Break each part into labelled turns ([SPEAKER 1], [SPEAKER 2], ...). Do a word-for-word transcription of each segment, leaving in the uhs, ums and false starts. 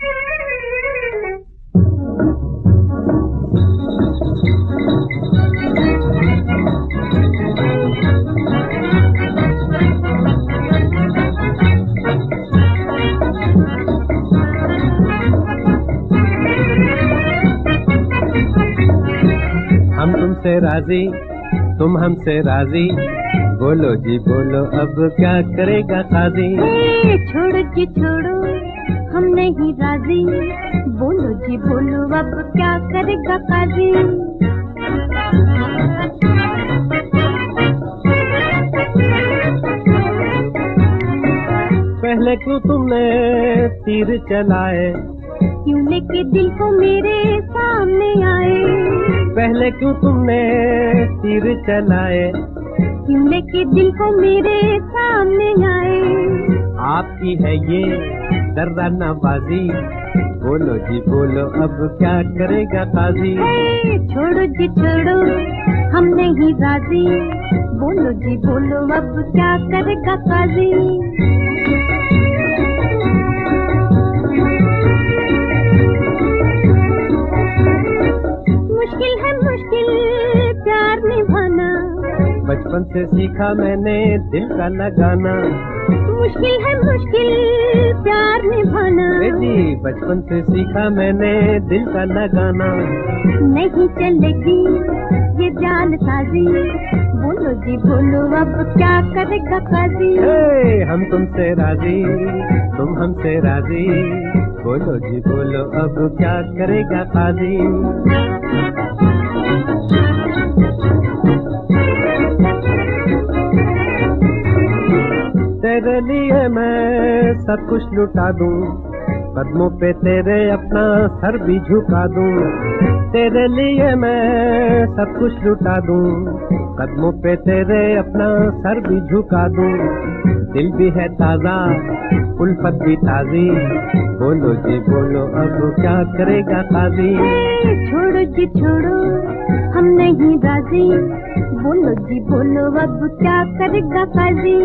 [SPEAKER 1] हम तुमसे राजी, तुम हमसे राजी, बोलो जी बोलो अब क्या करेगा काजी।
[SPEAKER 2] छोड़ो जी छोड़ो हम नहीं राजी, बोलो जी बोलो अब क्या करेगा काजी।
[SPEAKER 1] पहले क्यों तुमने तीर चलाए,
[SPEAKER 2] क्यों लेके दिल को मेरे सामने आए।
[SPEAKER 1] पहले क्यों तुमने तीर चलाए,
[SPEAKER 2] क्यों लेके दिल को मेरे सामने आए।
[SPEAKER 1] आपकी है ये दर्रा नवाजी, बोलो जी बोलो अब क्या करेगा काजी।
[SPEAKER 2] छोड़ो जी छोड़ो हम नहीं राजी, बोलो जी बोलो अब क्या करेगा काजी। मुश्किल है मुश्किल प्यार निभाना,
[SPEAKER 1] बचपन से सीखा मैंने दिल का लगाना।
[SPEAKER 2] मुश्किल है मुश्किल प्यार निभाना,
[SPEAKER 1] जी बचपन से सीखा मैंने दिल का लगाना।
[SPEAKER 2] नहीं चलेगी ये जान साजी, बोलो जी बोलो अब क्या करेगा काजी।
[SPEAKER 1] हम तुमसे राजी, तुम हमसे राजी, बोलो जी बोलो अब क्या करेगा काजी। तेरे लिए मैं सब कुछ लुटा दूं, कदमों पे तेरे अपना सर भी झुका दूं। तेरे लिए मैं सब कुछ लुटा दूं, कदमों पे तेरे अपना सर भी झुका दूं। दिल भी है ताजा उल्फत भी ताजी, बोलो जी बोलो अब क्या करेगा काजी।
[SPEAKER 2] छोड़ो जी छोड़ो हम नहीं राजी, बोलो जी बोलो अब क्या करेगा काजी।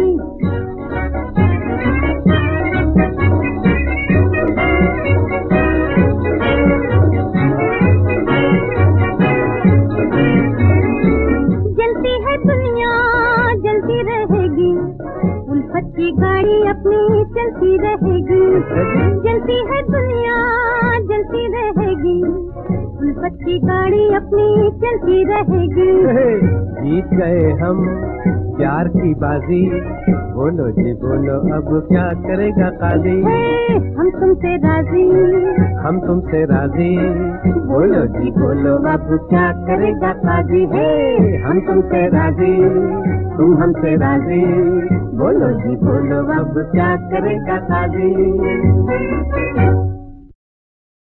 [SPEAKER 2] जलती है दुनिया जलती रहेगी, उल्फत की गाड़ी अपनी चलती रहेगी। जलती है दुनिया जलती रहेगी, उल्फत की गाड़ी अपनी चलती रहेगी।
[SPEAKER 1] जीत गए हम प्यार की बाजी, बोलो जी बोलो अब क्या करेगा काजी।
[SPEAKER 2] हम तुमसे राजी,
[SPEAKER 1] हम तुमसे राजी, बोलो जी बोलो अब क्या करेगा काजी। हम तुमसे राजी, तुम हमसे राजी, बोलो जी बोलो अब क्या करेगा काजी।